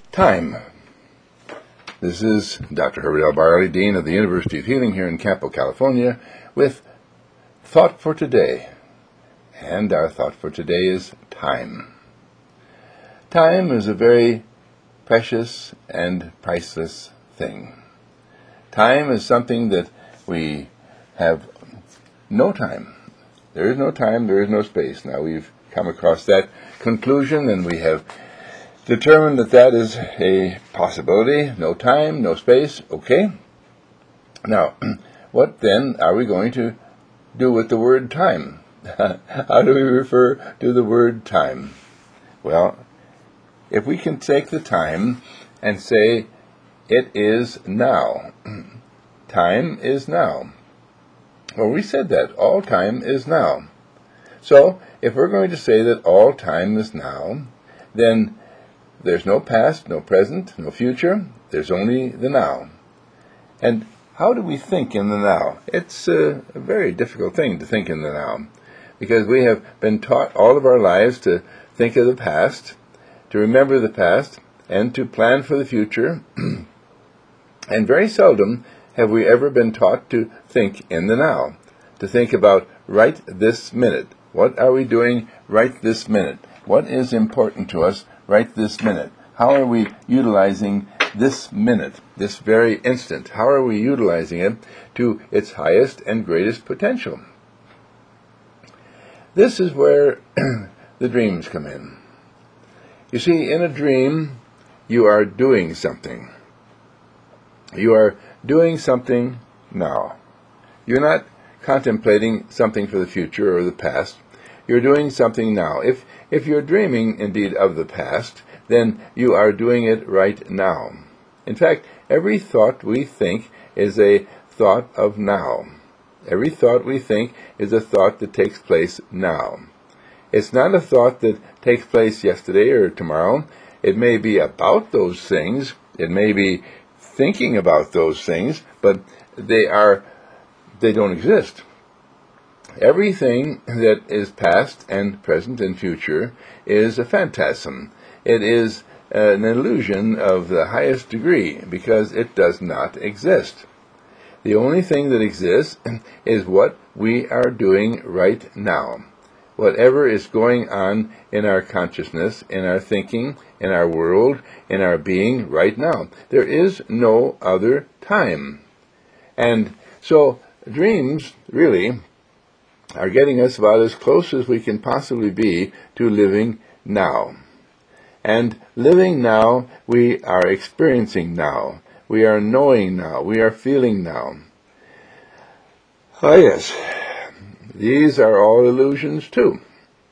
Time. This is Dr. Herbert L. Barley, Dean of the University of Healing here in Campo, California, with Thought for Today. And our thought for today is time. Time is a very precious and priceless thing. Time is something that we have no time. There is no time, there is no space. Now we've come across that conclusion and we have determined that that is a possibility. No time, no space, okay. Now, what then are we going to do with the word time? How do we refer to the word time? Well, if we can take the time and say, it is now. Time is now. Well, we said that. All time is now. So, if we're going to say that all time is now, then there's no past, no present, no future. There's only the now. And how do we think in the now? It's a very difficult thing to think in the now, because we have been taught all of our lives to think of the past, to remember the past, and to plan for the future. And very seldom have we ever been taught to think in the now, to think about right this minute. What are we doing right this minute? What is important to us right this minute? How are we utilizing this minute, this very instant? How are we utilizing it to its highest and greatest potential? This is where the dreams come in. You see, in a dream, you are doing something. You are doing something now. You're not contemplating something for the future or the past. You're doing something now. If you're dreaming, indeed, of the past, then you are doing it right now. In fact, every thought we think is a thought of now. Every thought we think is a thought that takes place now. It's not a thought that takes place yesterday or tomorrow. It may be about those things. It may be thinking about those things, but they don't exist. Everything that is past and present and future is a phantasm. It is an illusion of the highest degree, because it does not exist. The only thing that exists is what we are doing right now. Whatever is going on in our consciousness, in our thinking, in our world, in our being right now. There is no other time. And so dreams, really, are getting us about as close as we can possibly be to living now. And living now, we are experiencing now. We are knowing now. We are feeling now. Oh yes, these are all illusions too.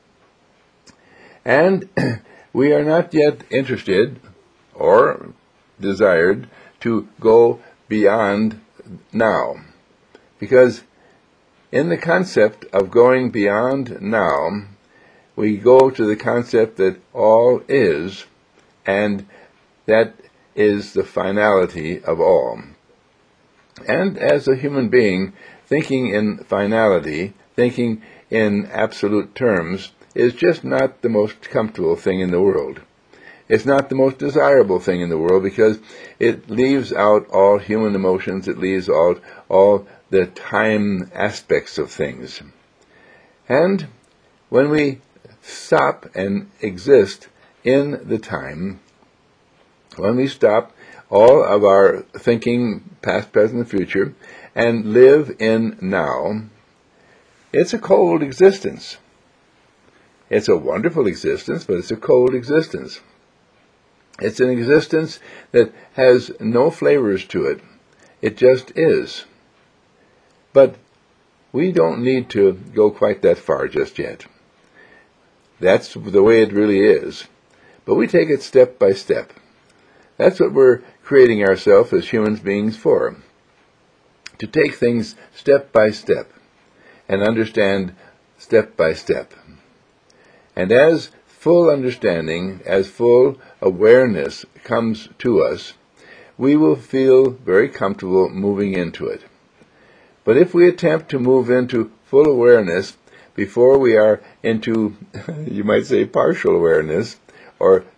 And we are not yet interested or desired to go beyond now. Because in the concept of going beyond now, we go to the concept that all is, and that is the finality of all. And as a human being, thinking in finality, thinking in absolute terms, is just not the most comfortable thing in the world. It's not the most desirable thing in the world, because it leaves out all human emotions, it leaves out all the time aspects of things. And when we stop and exist in the time, when we stop all of our thinking, past, present, and future, and live in now, it's a cold existence. It's a wonderful existence, but it's a cold existence. It's an existence that has no flavors to it. It just is. But we don't need to go quite that far just yet. That's the way it really is. But we take it step by step. That's what we're creating ourselves as human beings for. To take things step by step and understand step by step. And as full understanding, as full awareness comes to us, we will feel very comfortable moving into it. But if we attempt to move into full awareness before we are into, you might say, partial awareness, or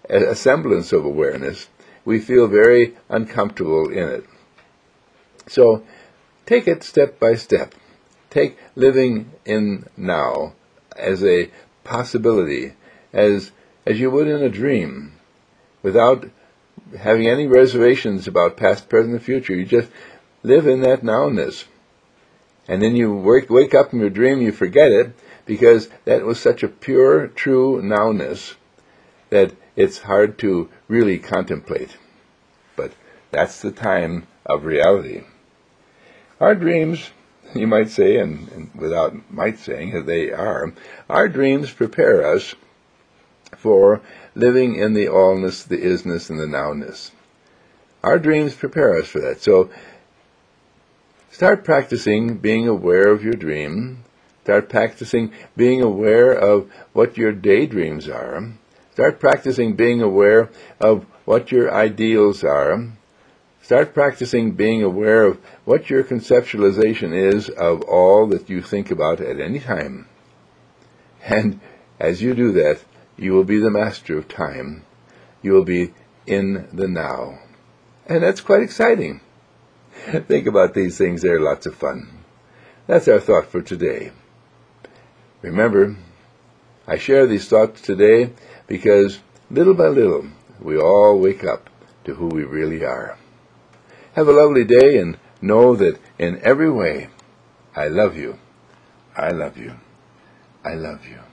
a semblance of awareness, we feel very uncomfortable in it. So take it step by step. Take living in now as a possibility, as you would in a dream, without having any reservations about past, present, and future. You just live in that nowness. And then you wake up from your dream, you forget it, because that was such a pure, true nowness that it's hard to really contemplate. But that's the time of reality. Our dreams, you might say, and without might saying, as they are, our dreams prepare us for living in the allness, the isness, and the nowness. Our dreams prepare us for that. So start practicing being aware of your dream. Start practicing being aware of what your daydreams are. Start practicing being aware of what your ideals are. Start practicing being aware of what your conceptualization is of all that you think about at any time. And as you do that, you will be the master of time. You will be in the now. And that's quite exciting. Think about these things. They're lots of fun. That's our thought for today. Remember, I share these thoughts today because little by little, we all wake up to who we really are. Have a lovely day, and know that in every way, I love you. I love you. I love you.